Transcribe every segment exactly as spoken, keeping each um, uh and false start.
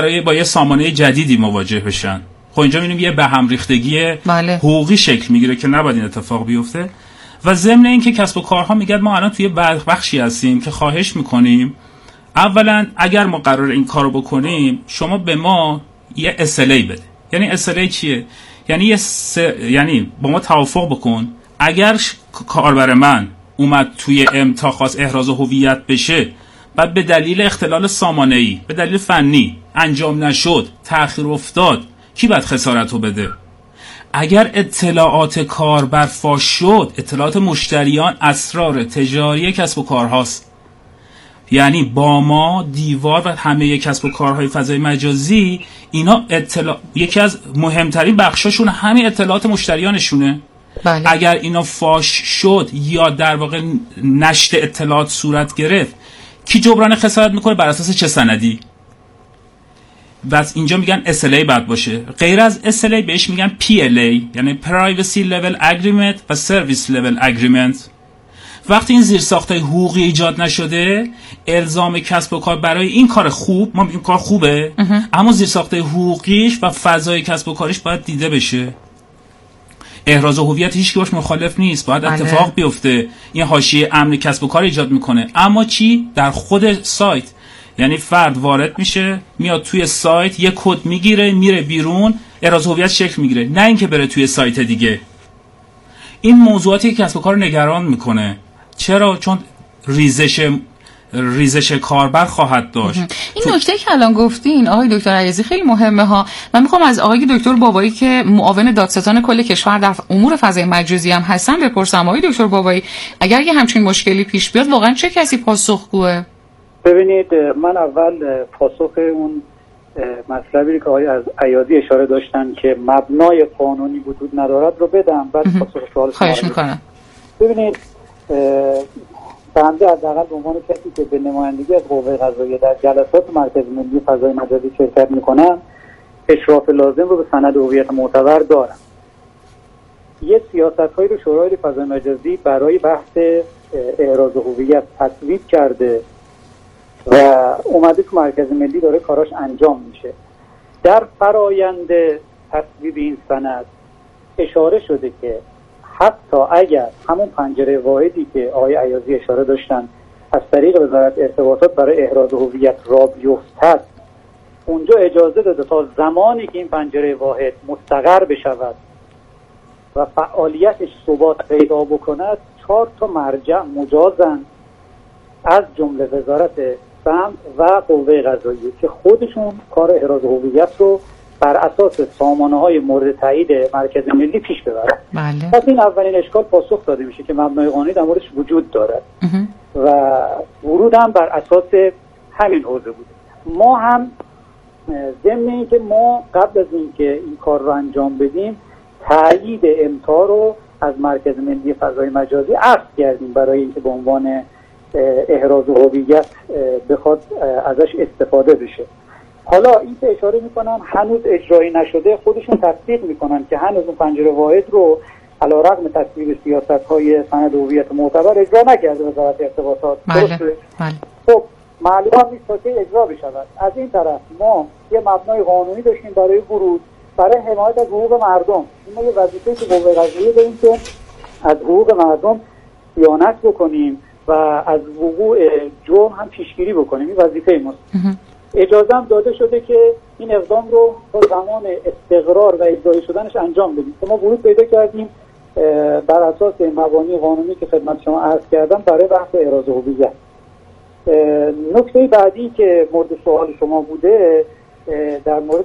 قراره با یه سامانه جدیدی مواجه بشن. خب اینجا می‌بینیم یه به هم ریختگی بله. حقوقی شکل میگیره که نباید این اتفاق بیفته. و ضمن این که کسب و کارها میگن ما الان توی بخشی هستیم که خواهش میکنیم اولا اگر ما قرار این کارو بکنیم شما به ما یه اس ال ای بده. یعنی اس ال ای چیه؟ یعنی یه س... یعنی با ما توافق بکن اگر ش... کاربر من اومد توی امتا خواست احراز هویت بشه بعد به دلیل اختلال سامانه‌ای به دلیل فنی انجام نشد تأخیر افتاد کی باید خسارتو بده؟ اگر اطلاعات کاربر فاش شد اطلاعات مشتریان اسرار تجاری کسب و کارهاست. یعنی با ما دیوار و همه کسب و کارهای فضای مجازی اینا اطلاع یکی از مهمترین بخشاشون همین اطلاعات مشتریانشونه. بله. اگر اینا فاش شد یا در واقع نشت اطلاعات صورت گرفت کی جبران خسارت میکنه بر اساس چه سندی؟ بس اینجا میگن اس ال ای باید باشه. غیر از اس ال ای بهش میگن پی ال ای یعنی Privacy Level Agreement و Service Level Agreement. وقتی این زیرساخت‌های حقوقی ایجاد نشده الزام کسب و کار برای این کار خوب ما این کار خوبه اه. اما زیرساخت‌های حقوقیش و فضای کسب و کارش باید دیده بشه. احراز هویت هیچ کی باش مخالف نیست باید بله. اتفاق بیفته. این حاشیه امن کسب و کار ایجاد میکنه اما چی در خود سایت یعنی فرد وارد میشه میاد توی سایت یه کد میگیره میره بیرون احراز هویت شکل میگیره نه اینکه بره توی سایت دیگه. این موضوعاتی که کسب و کار نگران میکنه. چرا؟ چون ریزش ریزش کاربر خواهد داشت. این نکته که الان گفتین آقای دکتر عیاضی خیلی مهمه ها. من میخوام از آقای دکتر بابایی که معاون دادستان کل کشور در امور فضای مجازی هم هستن بپرسم. آقای دکتر بابایی اگر یه همچین مشکلی پیش بیاد واقعا چه کسی پاسخگوه؟ ببینید من اول پاسخ اون مطلبی که آقای عیاضی اشاره داشتن که مبنای قانونی وجود ندارد رو بدم بعد پاسخ سوال خواهش میکنم. ببینید بنده حداقل به عنوان کسی که به نمایندگی از قوه قضاییه در جلسات مرکز ملی فضای مجازی شرکت میکنم اشراف لازم رو به سند هویت معتبر دارم. یه سیاست‌هایی رو شورای فضای مجازی برای بحث احراز هویت تصویب کرده و اومده تو مرکز ملی داره کاراش انجام میشه. در فرایند تصویب این سند اشاره شده که حتی اگر همون پنجره واحدی که آقای عیاضی اشاره داشتن از طریق وزارت ارتباطات برای احراز هویت را بیفتد اونجا اجازه داده تا زمانی که این پنجره واحد مستقر بشود و فعالیتش ثبات پیدا بکند چهار تا مرجع مجازن از جمله وزارت سمت و قوه قضاییه که خودشون کار احراز هویت رو بر اساس سامانه‌های مورد تایید مرکز ملی پیش ببرن. بله. پس این اولین اشکال پاسخ داده میشه که مبنای قانونی در موردش وجود دارد و ورود هم بر اساس همین حوزه بوده. ما هم ضمن این که ما قبل از این که این کار رو انجام بدیم تایید امتا رو از مرکز ملی فضای مجازی عرض کردیم برای اینکه به عنوان احراز هویت بخواد ازش استفاده بشه. حالا این که اشاره میکنن هنوز اجرایی نشده خودشون تصدیق میکنن که هنوز اون پنجره واحد رو علیرغم تصویب سیاست‌های سند هویت معتبر اجرا نکرده وزارت ارتباطات. بله. بله. خب معلوم نیست تا که اجرا بشود. از این طرف ما یه مبنای قانونی داشتیم برای ورود برای حمایت از حقوق مردم. این یه وظیفه‌ای که قوه قضاییه داریم که از حقوق مردم صیانت بکنیم و از وقوع جرم هم پیشگیری بکنیم. این وظیفه ماست. اجازه هم داده شده که این اقدام رو تا زمان استقرار و اجرایی شدنش انجام بدیم. ما ورود پیدا کردیم بر اساس مبانی قانونی که خدمت شما عرض کردم برای بحث احراز هویت. نکته بعدی که مورد سوال شما بوده در مورد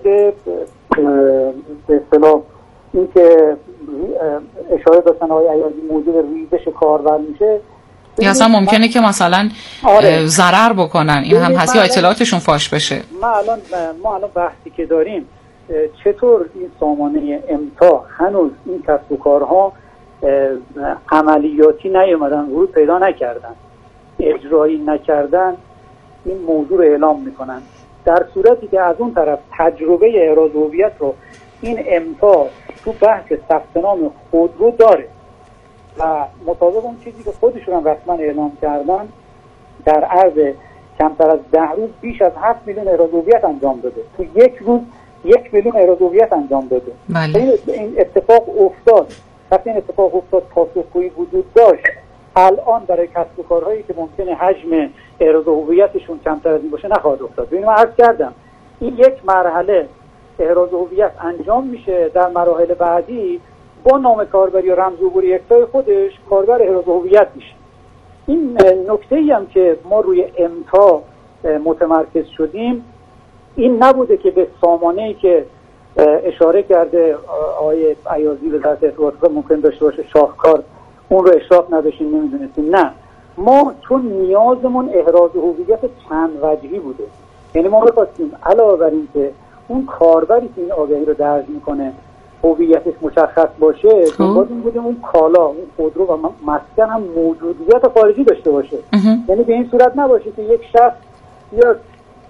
به اصطلاح این که اشاره داشتن آقای عیاضی موضوع ریزش کاربر میشه یا اصلا ممکنه که مثلا آره. ضرر بکنن این هم هست یا اطلاعاتشون فاش بشه. ما الان ما الان بحثی که داریم چطور این سامانه امتا هنوز این کسب و کارها عملیاتی نیومدن ورود پیدا نکردن اجرایی نکردن این موضوع رو اعلام میکنن در صورتی که از اون طرف تجربه احراز هویت رو این امتا تو بحث ثبت نام خودرو داره و مطابق اون چیزی که خودشون هم رسما اعلام کردن در عرض کمتر از ده روز بیش از هفت میلیون احراز هویت انجام داده. تو یک روز یک میلیون احراز هویت انجام داده. بله. این اتفاق افتاد. وقتی این اتفاق افتاد پاسخگویی وجود داشت. الان برای کسب و کارهایی که ممکنه حجم احراز هویتشون کمتر از این باشه نخواهد افتاد. ببینید من عرض کردم این یک مرحله احراز هویت انجام میشه، در مراحل بعدی با نام کاربری و رمز عبوری یکتای خودش کاربر احراز هویت میشه. این نکته‌ای هم که ما روی امتا متمرکز شدیم این نبوده که به سامانه‌ای که اشاره کرده آقای ایازی وزارت ارتباطات ممکن داشته باشه شاهکار اون رو اشراف نداشتیم نمیدونستیم. نه، ما چون نیازمون احراز هویت چند وجهی بوده، یعنی ما می‌خواستیم علاوه بر این که اون کاربری که این آگهی رو درج میکنه هویتش مشخص باشه، باید این بودیم اون کالا، اون خودرو و مسکن هم موجودیت خارجی داشته باشه. یعنی به این صورت نباشه که یک شخص بیاد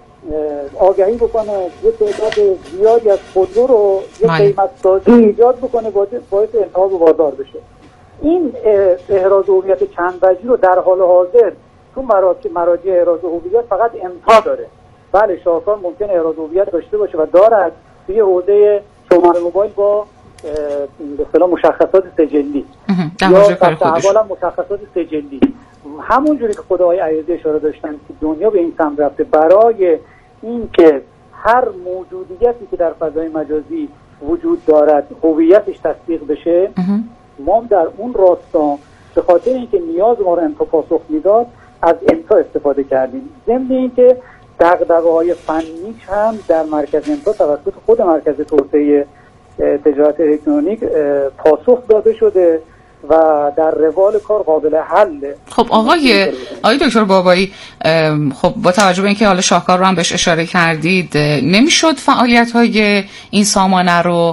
آگهی بکنه یک تعداد زیادی از خودرو رو یک قیمت سازی ایجاد بکنه باعث انتخاب بازار بشه. این احراز هویت چند وجهی رو در حال حاضر تو مراجع احراز هویت فقط امتا داره. بله شاهکار ممکن احراز هویت داشته باشه و دارد توی حوزه شماره موبایل با به اصطلاح مشخصات سجلی یا احوالا مشخصات سجلی، همون جوری که خدای ایازی اشاره داشتن که دنیا به این سمت رفته برای این که هر موجودیتی که در فضای مجازی وجود دارد هویتش تصدیق بشه. ما در اون راستا به خاطر اینکه نیاز ما رو امتا پاسخ میداد از امتا استفاده کردیم، ضمن اینکه دغدغه‌های فنیش هم در مرکز امتا توسط خود مرکز توسعه تجارت الکترونیک پاسخ داده شده و در روال کار قابل حله. خب آقای آقای دکتر بابایی، خب با توجه به اینکه حالا شاهکار رو هم بهش اشاره کردید، نمیشد فعالیت‌های این سامانه رو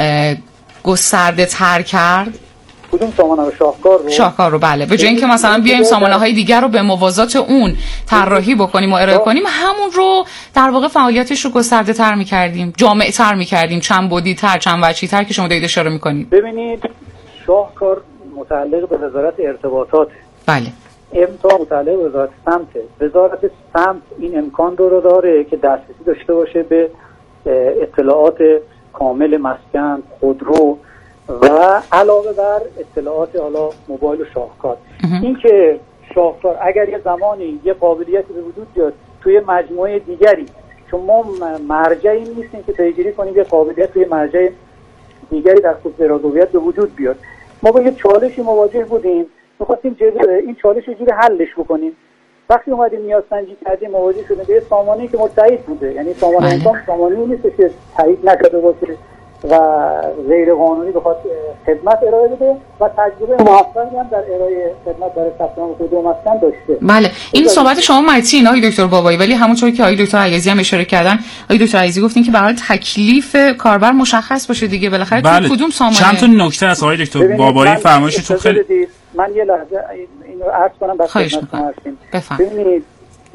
گسترده تر کرد؟ کدوم سامانه رو؟ شاهکار رو؟ شاهکار رو بله. به جای اینکه مثلا بیایم سامانه های دیگر رو به موازات اون طراحی بکنیم و ارائه کنیم، همون رو در واقع فعالیتش رو گسترده تر می‌کردیم، جامع تر می‌کردیم، چند بعدی تر، چند وجهی تر که شما دارید اشاره می‌کنید. ببینید شاهکار متعلق به وزارت ارتباطات، بله. امتا متعلق به وزارت سمت. وزارت سمت این امکان رو داره که دسترسی داشته باشه به اطلاعات کامل مسکن، خودرو و علاوه بر اطلاعات حالا موبایل و شاهکار. این که شاهکار اگر یه زمانی یه قابلیتی به وجود بیاد توی مجموعه دیگری، چون ما مرجعی نیستیم که پیگیری کنیم یه قابلیت توی مرجع دیگری در خود احراز هویت به وجود بیاد، ما با یه چالشی مواجه بودیم، می‌خواستیم این چالش رو جوری حلش بکنیم. وقتی اومدیم نیاز سنجی کردیم مواجه شدیم به سامانه‌ای که متعهد بوده، یعنی سامانه انسان سامانه‌ای نیست که تایید نشده باشه و غیر قانونی بخواد خدمت ارائه بده و تجربه موفقی هم در ارائه خدمت برای ثبت نام خودرو مسکن داشته. بله این صحبت شما متین آقای دکتر بابایی، ولی همونطور که آقای دکتر ایازی هم اشاره کردن، آقای دکتر ایازی گفتین که برای تکلیف کاربر مشخص باشه دیگه، بالاخره بله. تو کدوم سامانه. چند تا نکته از آقای دکتر بابایی فرمایشتون خیلی من یه لحظه اینو عرض کنم بعد خدمتتون ببینید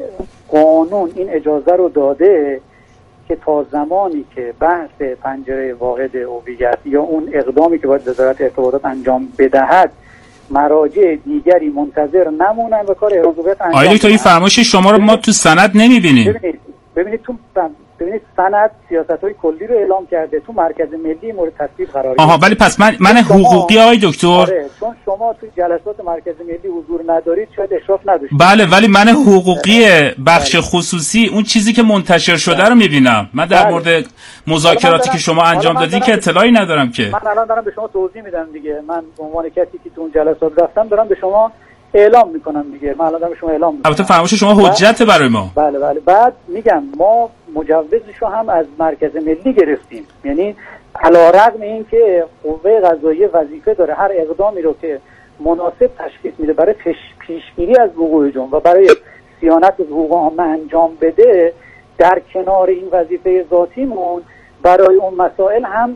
قانون این اجازه رو داده که تا زمانی که بحث پنجره واحد هویت یا اون اقدامی که باید وزارت ارتباطات انجام بدهد مراجع دیگری منتظر نمونن و کار احراز هویت انجام بدن. آیا تو این فرمایش شما رو ما تو سند نمی‌بینیم؟ ببینید ببینید تو ببینید سند سیاست‌های کلی رو اعلام کرده، تو مرکز ملی مورد تصویب قرار گرفته. آها ولی پس من من حقوقی آقای دکتر آره چون شما تو جلسات مرکز ملی حضور ندارید شاید اشراف نداشتید. بله ولی من حقوقی بخش خصوصی اون چیزی که منتشر شده رو می‌بینم. من در مورد مذاکراتی که شما انجام دادین که اطلاعی ندارم که. من الان دارم به شما توضیح میدم دیگه. من به عنوان کسی که تو اون جلسات رفتم دارم به شما اعلام میکنم دیگه. من الان دارم به شما اعلام میکنم. البته فرمایش شما حجت برای ما. بله بله. بعد میگم ما مجوزشو هم از مرکز ملی گرفتیم، یعنی علیرغم اینکه قوه قضاییه وظیفه داره هر اقدامی رو که مناسب تشخیص میده برای پیشگیری از وقوع جرم و برای صیانت از حقوق عامه انجام بده، در کنار این وظیفه ذاتیمون برای اون مسائل هم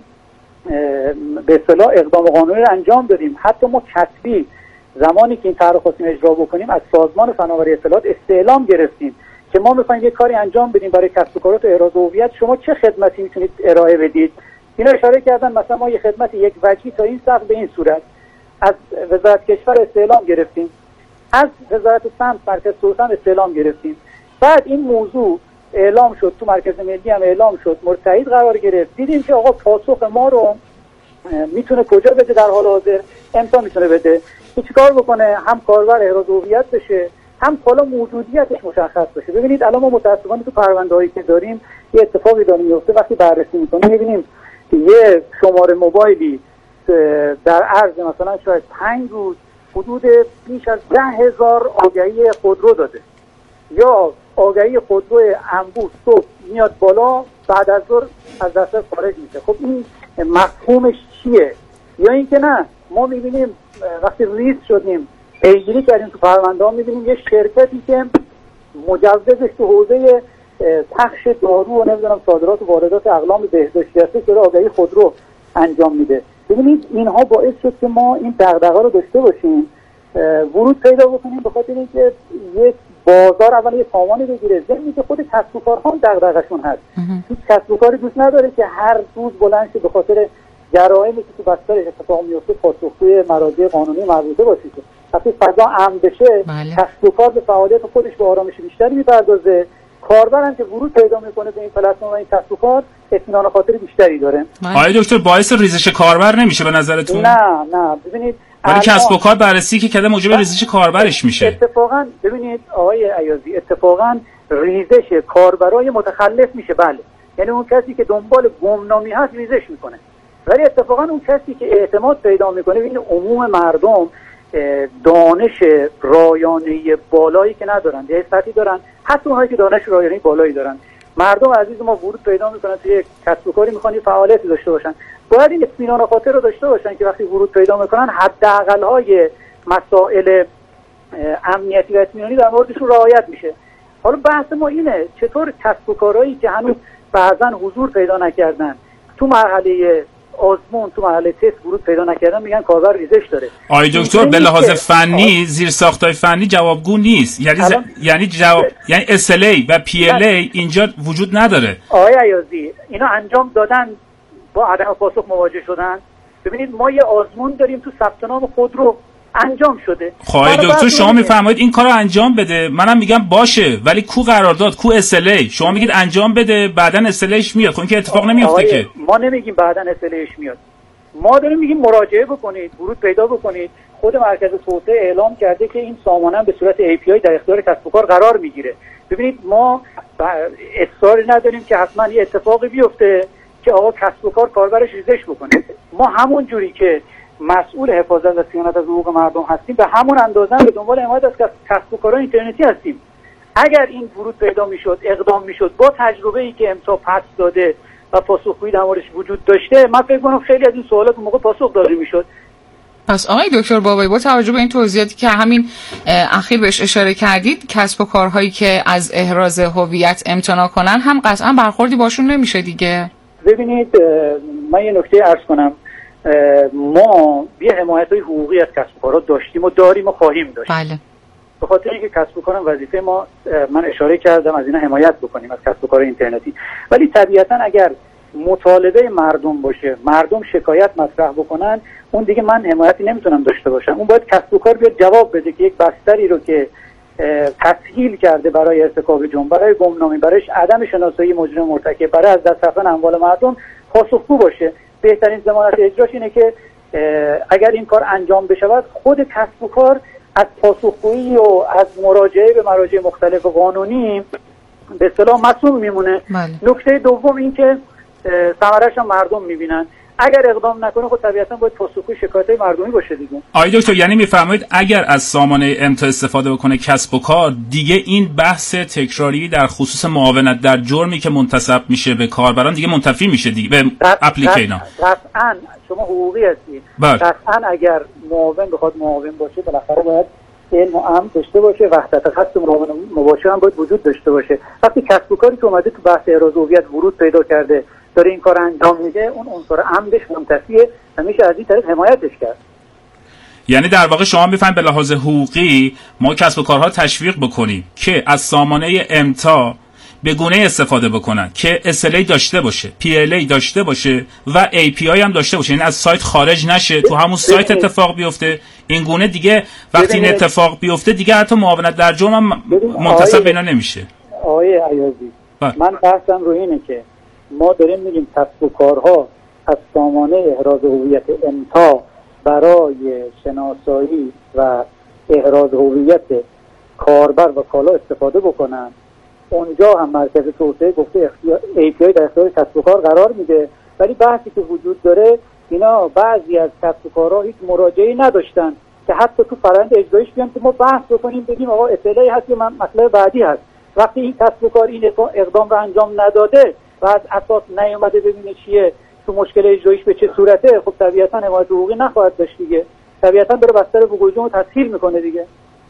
به اصطلاح اقدام قانونی رو انجام دادیم. حتی ما کسبی زمانی که این طرح خواستیم اجرا بکنیم از سازمان فناوری اطلاعات استعلام گرفتیم که ما می‌خوایم یک کاری انجام بدیم برای کسب و کارات و احراز هویت، شما چه خدمتی میتونید ارائه بدید؟ اینا اشاره کردن مثلا ما یه خدمت یک وجهی تا این سقف به این صورت از وزارت کشور استعلام گرفتیم، از وزارت سمت مرکز سلطان استعلام گرفتیم بعد این موضوع اعلام شد، تو مرکز ملی هم اعلام شد، مورد تایید قرار گرفت. دیدیم که آقا پاسخ ما رو میتونه کجا بده در حال حاضر؟ امتا میتونه بده که چیکار بکنه؟ هم کاربر احراز هویت بشه، هم حالا موجودیتش مشخص بشه. ببینید الان ما متأسفانه تو پرونده‌هایی که داریم یه اتفاقی داره میفته، وقتی بررسی میکنیم میبینیم یه شماره موبایلی در عرض مثلا شاید پنج روز حدود بیش از ده هزار آگهی خودرو داده، یا آگهی خودرو انبوه صبح میاد بالا، بعد از ظهر از دسترس خارج میشه. خب این مفهومش چیه؟ یا اینکه نه ما میبینیم وقتی ریز شدیم پیگیری کردیم تو پرونده ها، میبینیم یه شرکتی که مجوزش تو حوزه پخش دارو و نمیدونم صادرات و واردات اقلام بهداشتی هست که آگهی خودرو انجام میده. ببینید اینها باعث شد که ما این دغدغه رو داشته باشیم، ورود پیدا بکنیم، به خاطر اینکه یک بازار اول یه سامانی بگیره. ضمن که خود کسب و کارها دغدغه‌شون هست. هیچ کسب و کاری دوست نداره که هر روز بلند شه به خاطر جرائمی که تو بسترش اتفاق میفته پاسخگوی مراجع قانونی مربوطه باشه. وقتی فضا امن بشه، کسب و کار به فعالیت خودش به آرامش بیشتری میپردازه. کاربر هم که ورود پیدا میکنه به این پلتفرم و این کسب و کار اطمینان خاطر بیشتری داره. آقای دکتر باعث ریزش کاربر نمیشه به نظرتون؟ نه نه ببینید ولی کسب و کار بررسی که کده موجب ریزش کاربرش میشه. اتفاقا ببینید آقای ایازی، اتفاقا ریزش کاربرای متخلف میشه. بله، یعنی اون کسی که دنبال گمنامی هست ریزش میکنه، ولی اتفاقا اون کسی که اعتماد پیدا میکنه، این عموم مردم دانش رایانه‌ای بالایی که ندارن، یه سطحی دارن، حتی اونهایی که دانش رایانه‌ای بالایی دارن. مردم عزیز ما ورود پیدا میکنن توی یک کسب و کاری، میخوان فعالیتی داشته باشن، باید این اطمینان خاطر رو داشته باشن که وقتی ورود پیدا میکنن حداقل‌های مسائل امنیتی و اطمینانی در موردشون رعایت میشه. حالا بحث ما اینه چطور کسب و کارهایی که هنوز بعضا حضور پیدا نکردن تو مرحله آزمون، تو مرحله تست ورود پیدا نکردن، میگن کاربر ریزش داره. آقای دکتر به لحاظ فنی زیر ساختای فنی جوابگو نیست، یعنی ز... یعنی جواب یعنی اس ال ای و پی ال ای اینجا وجود نداره. آقای ایازی اینا انجام دادن، با عدم پاسخ مواجه شدن. ببینید ما یه آزمون داریم تو ثبت نام خودرو انجام شده. آقای دکتر شما میفرمایید این کارو انجام بده، منم میگم باشه، ولی کو قرارداد، کو اس ال ای؟ شما میگید انجام بده، بعداً اس ال ایش میاد. خب این که اتفاق نمیفته که. ما نمیگیم بعداً اس ال ایش میاد، ما داریم میگیم مراجعه بکنید، ورود پیدا بکنید. خود مرکز توسعه اعلام کرده که این سامانه به صورت ای پی آی در اختیار کسب و کار قرار میگیره. ببینید ما اصراری نداریم که حتما یه اتفاقی بیفته که آقا کسب و کار کاربرش ریزش بکنه. ما همون جوری که مسئول حفاظت و صیانت از حقوق مردم هستیم، به همون اندازه به دنبال حمایت از کسب و کارهای اینترنتی هستیم. اگر این ورود پیدا میشد، اقدام میشد، با تجربه‌ای که امسا پس داده و پاسخگویی در موردش وجود داشته، من فکر کنم خیلی از این سوالات اون موقع پاسخ داده میشد. پس آقای دکتر بابایی با توجه به این توضیحاتی که همین اخیر بهش اشاره کردید، کسب و کارهایی که از احراز هویت امتناع کنن هم قطعا برخوردی باشون نمیشه دیگه. ببینید من یه نکته عرض کنم، ما یه حمایت‌های حقوقی از کسب و کارها داشتیم و داریم و خواهیم داشت. بله. به خاطر اینکه کسب و کارم وظیفه ما، من اشاره کردم از اینا حمایت بکنیم از کسب و کار اینترنتی، ولی طبیعتاً اگر مطالبه مردم باشه، مردم شکایت مطرح بکنن، اون دیگه من حمایتی نمیتونم داشته باشم. اون باید کسب و کار بیاد جواب بده که یک بستری رو که تسهیل کرده برای ارتکاب جرم، برای گمنامی، برای عدم شناسایی مجرم مرتکب، برای از دست رفتن اموال مردم پاسخگو باشه. بهترین ضمانت اجراش اینه که اگر این کار انجام بشود، خود کسب و کار از پاسخگویی و از مراجعه به مراجع مختلف قانونی به اصطلاح مسئول میمونه. نکته دوم این که ثمره‌اش هم مردم میبینن. اگر اقدام نکنه خب طبیعتا باید پاسخگوی شکایت‌های مردمی باشه دیگه. آقای دکتر یعنی میفرمایید اگر از سامانه امتا استفاده بکنه کسب و کار، دیگه این بحث تکراری در خصوص معاونت در جرمی که منتسب میشه به کاربران دیگه منتفی میشه دیگه به اپلیکیشن. قطعاً شما حقوقی هستید. قطعاً اگر معاون بخواد معاون باشه بالاخره باید علم و امن داشته باشه، وحدت خط معاون مباشر هم باید وجود داشته باشه. وقتی کسب و کاری که اومده تو بحث احراز هویت ورود پیدا کرده، داره این کار انجام میده، اون عنصر امنش منتفیه و میشه از این طریق حمایتش کرد. یعنی در واقع شما میفهمید به لحاظ حقوقی ما کسب و کارها تشویق بکنیم که از سامانه امتا به گونه استفاده بکنن که اس ال ای داشته باشه، پی ال ای داشته باشه و ای پی آی هم داشته باشه، یعنی از سایت خارج نشه، تو همون سایت اتفاق بیفته. این گونه دیگه وقتی این اتفاق بیفته دیگه حتی معاونت در جرم هم منتسب اینا نمیشه. آقای عیاضی، من بحثم رو اینه که ما داریم میگیم کسب و کارها از سامانه احراز هویت امتا برای شناسایی و احراز هویت کاربر و کالا استفاده بکنن. اونجا هم مرکز توسعه گفته ای پی آی در اختیار کسب و کار قرار میده، ولی بحثی که وجود داره اینا بعضی از کسب و کارها هیچ مراجعه‌ای نداشتن که حتی تو فرآیند اجرایش بیان که ما بحث بکنیم بگیم آقا اطلاعی هست که مطلب بعدی هست. وقتی این کسب و کار این اقدام رو انجام نداده و از اساس نیومده ببینه چیه تو مشکل اجرایش به چه صورته، خب طبیعتا حمایت حقوقی نخواهد داشت دیگه، طبیعتا داره بستر وقوع جرم رو تسهیل میکنه دیگه.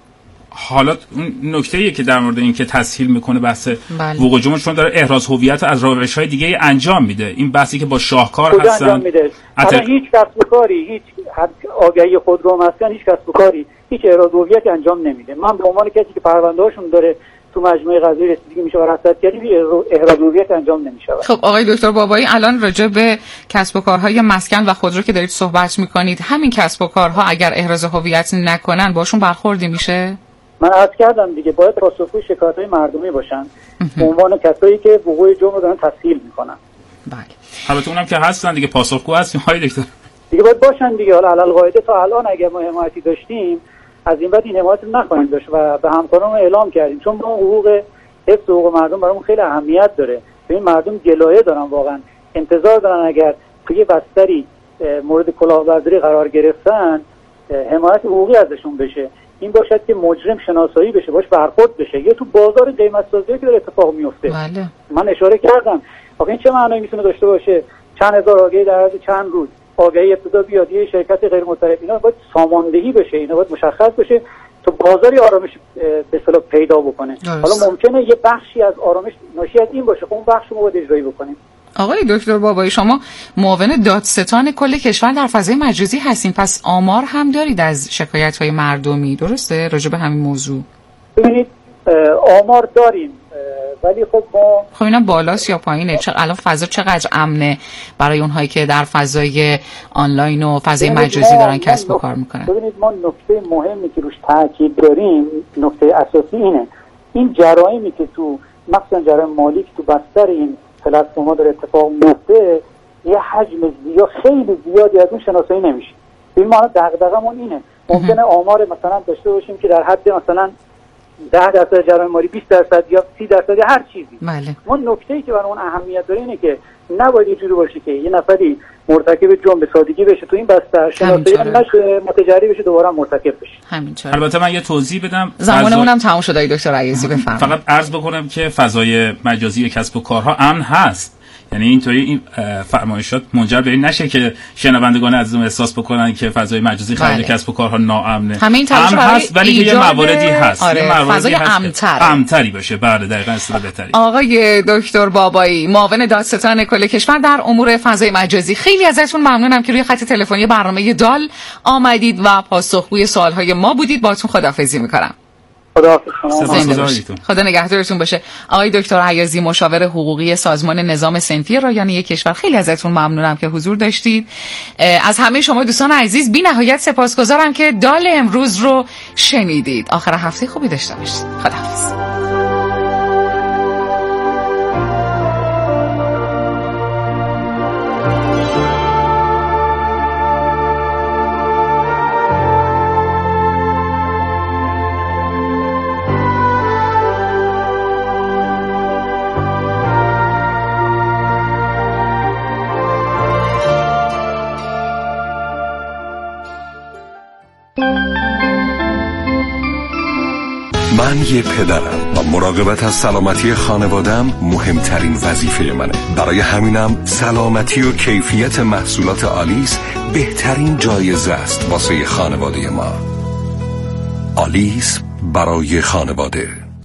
حالا اون نکته‌ایه که در مورد این که تسهیل میکنه بحث وقوع جرم، چون داره احراز هویت از روش‌های دیگه انجام میده. این بحثی که با شاهکار هستن انجام میده. اتر... هیچ کسب و کاری، هیچ آگهی خودرو مسکن، هیچ کسب و کاری هیچ احراز هویت انجام نمیده. من به عنوان کسی که پرونده‌هاشون داره تو مجموعه قضایی رسیدگی میشه و رصدگری احراز هویت انجام نمیشه. خب آقای دکتر بابایی، الان راجع به کسب و کارهای مسکن و خودرو که دارید صحبت میکنید، همین کسب و کارها اگر احراز هویت نکنن باشون برخوردی میشه؟ من عرض کردم دیگه، باید پاسخگوی شکایت‌های مردمی باشن به عنوان کسایی که وقوع جرم رو دارن تسهیل میکنن. بله. البته اونم که هستن دیگه، پاسخگو هستیم های دکتر. دیگه باید باشن دیگه. حالا علل قاعده تا الان اگه ما حمایتی داشتیم، از این بعد این حمایت رو نخواهیم داشت و به همکاران اعلام کردیم، چون ما حقوق حفظ حقوق مردم برامون خیلی اهمیت داره. ببین مردم گلایه دارن، واقعا انتظار دارن اگر توی بستری مورد کلاهبرداری قرار گرفتن حمایت حقوقی ازشون بشه. این باشد که مجرم شناسایی بشه، باش برخورد بشه. یا تو بازار قیمت سازی که داره اتفاق میفته. بله. من اشاره کردم آخه این چه معنایی میتونه داشته باشه؟ چند هزار آگهی در عرض چند روز، آگهی ابتدا بیاد یه شرکت غیر متعارف، اینا باید ساماندهی بشه، اینا باید مشخص بشه تو بازاری آرامش به اصطلاح پیدا بکنه. حالا ممکنه یه بخشی از آرامش ناشی از این باشه، خب اون بخش رو باید اجرایی بکنیم. آقای دکتر بابایی، شما معاون دادستان کل کشور در فضای مجازی هستین، پس آمار هم دارید از شکایت‌های مردمی، درسته؟ راجع به همین موضوع. ببینید آمار داریم، ولی خب ما خب اینا بالاست یا پایینه؟ چه الان فضا چقدر امنه برای اونهایی که در فضای آنلاین و فضای مجازی دارن کسب و کار میکنن؟ ببینید ما نکته مهمی که روش تاکید داریم، نکته اساسی اینه، این جرائمی که تو مثلا جرایم مالی که تو بستر این پلتفرم‌ها داره اتفاق میفته، یه حجم زیاد خیلی زیادی از اون شناسایی نمیشه. ببین ما دغدغمون اینه، ممکنه آمار مثلا داشته باشیم که در حد مثلا ده درصد جرایم مالی، بیست درصد یا سی درصد یا هر چیزی. بله. ما نکته‌ای که برای اون اهمیت داره اینه که نباید اینجوری باشه که یه نفری مرتکب جرم به سادگی بشه تو این بستر، شناسایی نشه، متجری بشه، دوباره مرتکب بشه. همینطوره. البته من یه توضیح بدم، زمانمون هم تموم شد. دکتر عیاضی بفرمایید. فقط عرض بکنم که فضای مجازی کسب و کارها امن هست، یعنی اینطوری این فرمایشات منجر به این نشه که شنوندگان عزیزم احساس بکنن که فضای مجازی خیلی کسب و کارها ناامنه. همین امن هست، ولی یه مواردی هست، آره. یه مواردی فضای امن‌تر امن‌تری باشه. بله دقیقاً اصطلاح بهتری. آقای دکتر بابایی، معاون دادستان کل کشور در امور فضای مجازی، خیلی ازتون ممنونم که روی خط تلفنی برنامه دال آمدید و پاسخگوی سوال‌های ما بودید. باهاتون خداحافظی می‌کنم. خدا نگهدارتون باشه. آقای دکتر عیاضی، مشاور حقوقی سازمان نظام صنفی رایانه کشور، خیلی ازتون ممنونم که حضور داشتید. از همه شما دوستان عزیز بی نهایت سپاسگزارم که دال امروز رو شنیدید. آخر هفته خوبی داشته باشید. خداحافظ. من یه پدرم و مراقبت از سلامتی خانوادم مهمترین وظیفه منه. برای همینم سلامتی و کیفیت محصولات آلیس بهترین جایزه است واسه خانواده ما. آلیس برای خانواده.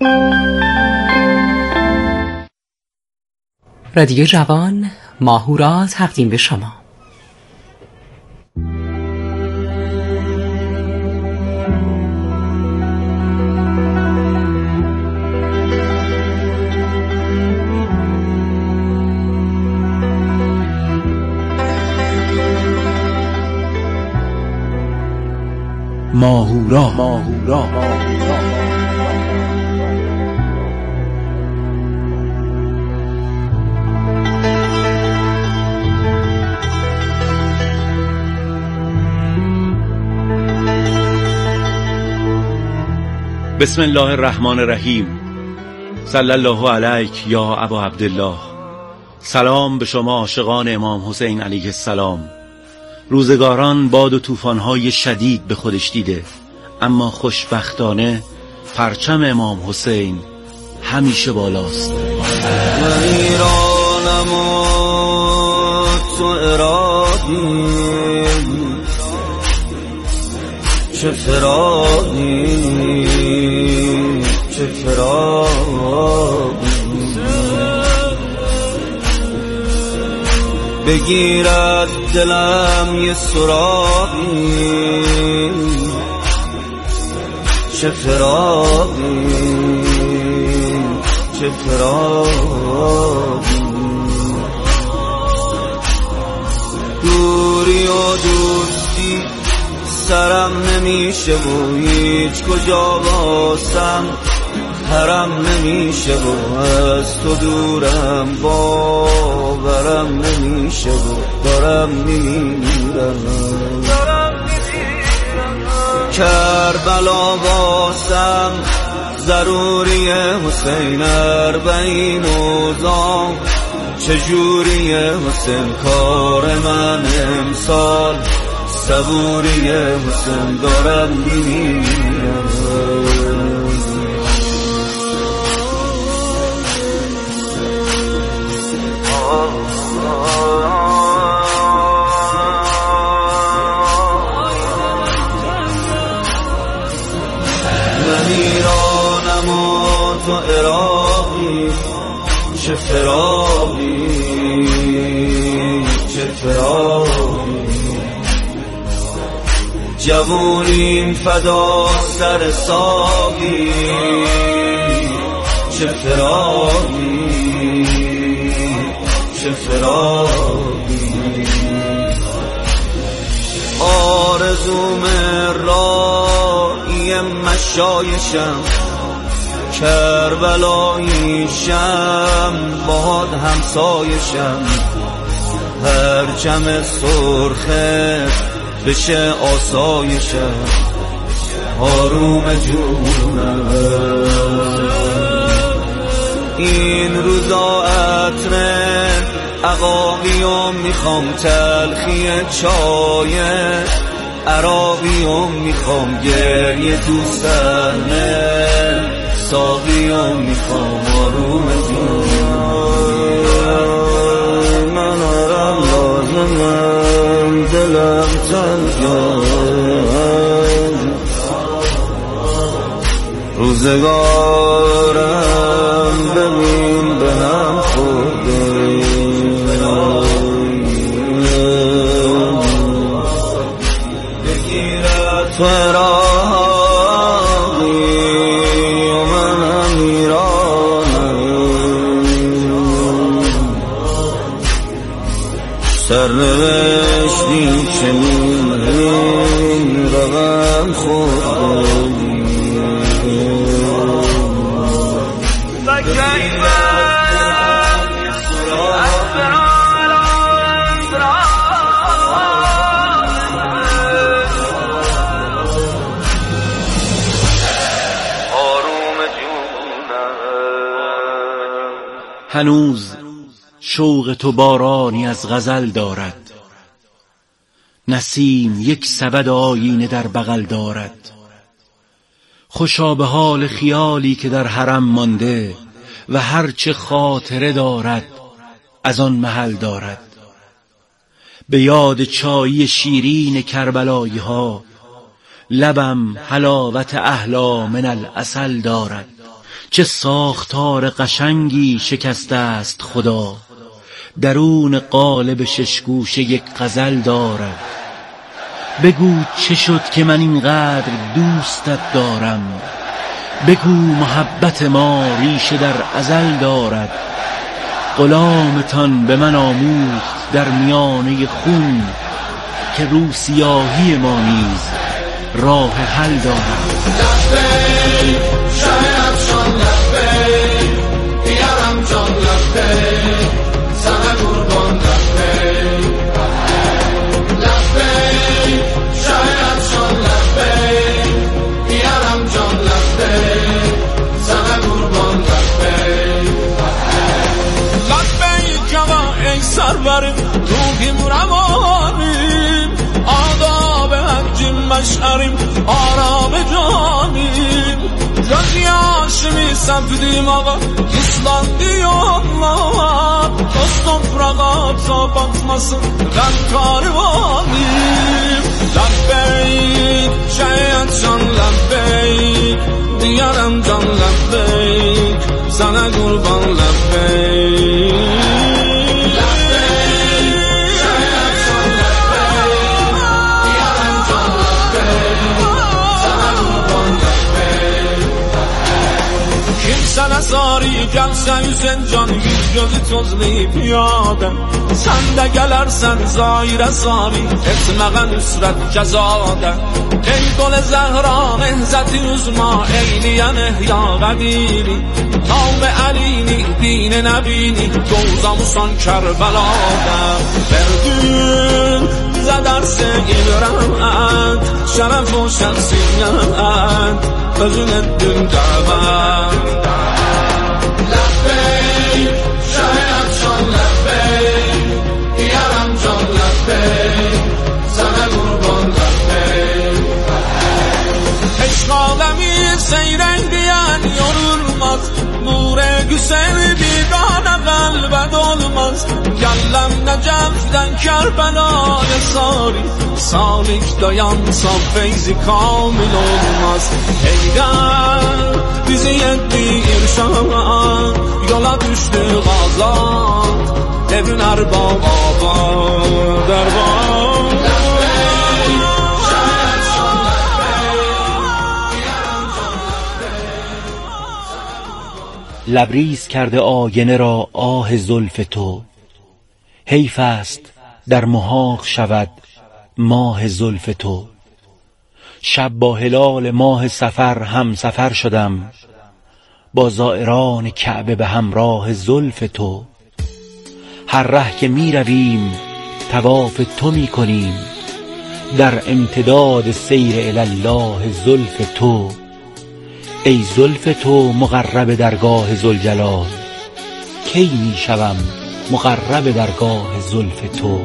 رادیو جوان ماهورا تقدیم به شما. ماهورا ماهورا بسم الله الرحمن الرحیم. صلی الله علیک یا ابا عبدالله. سلام به شما عاشقان امام حسین علیه السلام. روزگاران باد و طوفان‌های شدید به خودش دیده، اما خوشبختانه پرچم امام حسین همیشه بالاست. من ایرانم و تو عراقی، چه فراقی چه فراقی، بگیرد دلم یه سراغی، چه فراقی چه فراقی، دوری و دوستی سرم نمیشه و هیچ کجا باسم حرم نمیشه و از تو دورم باورم نمیشه و دارم میمیرم. کربلا باسم ضروری حسین اربعین اوزام، چجوری حسین کار من امسال، صبوری حسین دارم میمیرم. من ایرانم و تو عراقی، چه فراقی چه فراقی، جوونیم فدا سر ساقی، چه فراقی چه فراقی، آرزوم راهی مشایشم، کربلاییشم باد همسایشم، پرچم سرخه بشه آسایشم، آروم جونم. این روزا عطره عقاقیم میخوام، تلخی چای عراقیم میخوام، گریه تو صحنه ساقیم میخوام، آروم جونم. من آرام لازمم، دلم تنگم، روزگارم ببین به هم خورده، بگیرد تو عراقی و منم ایرانم، سرنوشتی چنین رقم خورده. هنوز شوق تو بارانی از غزل دارد، نسیم یک سبد آینه در بغل دارد. خوشا به حال خیالی که در حرم مانده و هرچه خاطره دارد از آن محل دارد. به یاد چایی شیرین کربلایی ها، لبم حلاوت احلا من العسل دارد. چه ساختار قشنگی شکسته است خدا، درون قالب ششگوشه یک غزل دارد. بگو چه شد که من اینقدر دوستت دارم، بگو محبت ما ریشه در ازل دارد. غلامتان به من آموخت در میانه خون، که رو سیاهی ما نیز راه حل دارد. لبیک شاید شان لبیک، بیارم جان لبیک، سمه قربان لبیک. لبیک شاید شان لبیک، بیارم جان لبیک. بریم روحیم روانیم آداب حجیم مشعریم آرام جانیم جاجی هاشمی سفدیم آقا İslandı yollar Toz toprağa tapatmasın Ben karvanıyım Labbeyk Şayet can labbeyk Diyarım can labbeyk Sana kurban labbeyk Sen esari gəlsən Hüseyncan yüz gözü tozlayıb yadə Sən də gələrsən zahirə sari etməğə nüsrət kəzadə Ey dole zəhra ehzəti uzma eyliyən ehya qədiri Nam-ı əlini din-i nəbini Dozamısan Kərbəladə Verdin zədərsə ibrət Şərəf o şəxsiyyət Özün etdin dəvət Labbeyk, şayət can labbeyk Diyarəm can labbeyk Sənə qurban labbeyk Eşq aləmi seyrən deyən yorulmaz Nure güzel bigane qalbə dolmaz Gəlləm Nəcəfdən Kərbəlayə sari Salik dayansa feyzi kamil olmaz Heydər bizi yetti irşad Yola düştü azad Evin erbab abad erbab لبریز کرده آینه را آه زلف تو حیف است در محاق شود ماه زلف تو شب با هلال ماه سفر هم سفر شدم با زائران کعبه به همراه زلف تو هر ره که می رویم طواف تو می کنیم در امتداد سیر الله زلف تو ای زلف تو مقرب درگاه ذوالجلال کی می شوم مقرب درگاه زلف تو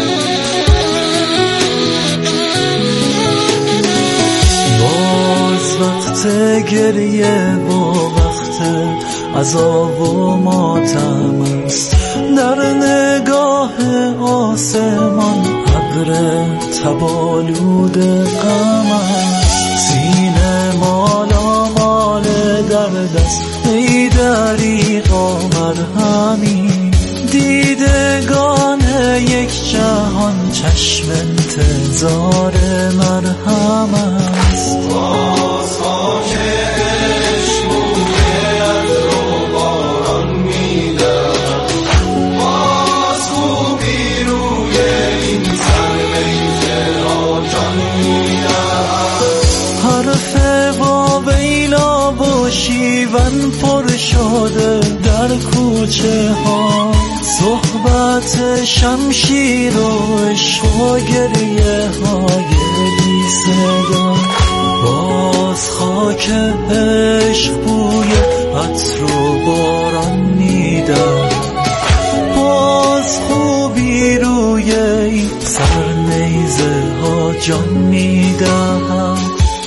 باز وقت گریه و وقت عذاب و ماتم است در نگاه آسمان ابر تبالود غم است سینه مالا مال درد است ای دریغا مرهمی دیدگان یک جهان چشم انتظار مرهم است باز خاک عشق بوی از رو باران میدهد باز خوبی روی این سرمیزه ها جان میدهد حرف با بیلا و شیون پر شده در کوچه ها صحبت شمشیر و عشق و گریه های بی صدا باز خاک عشق بوی عطر و باران میدهد باز خوبی روی این سرنیزه ها جان میدهد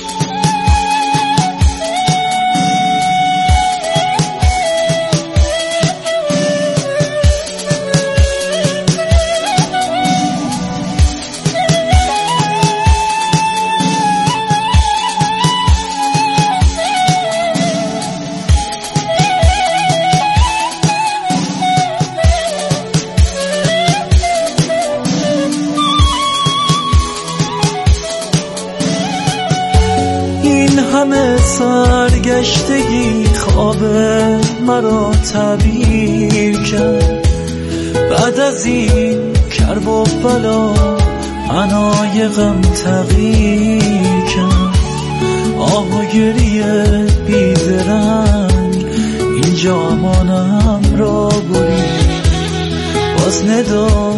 همه سرگشتگی خواب مرا تعبیر کرد بعد از این کرب و بلا عنای غم تغییر کرد آه و گریه بیدرنگ اینجا مانم را برید باز ندا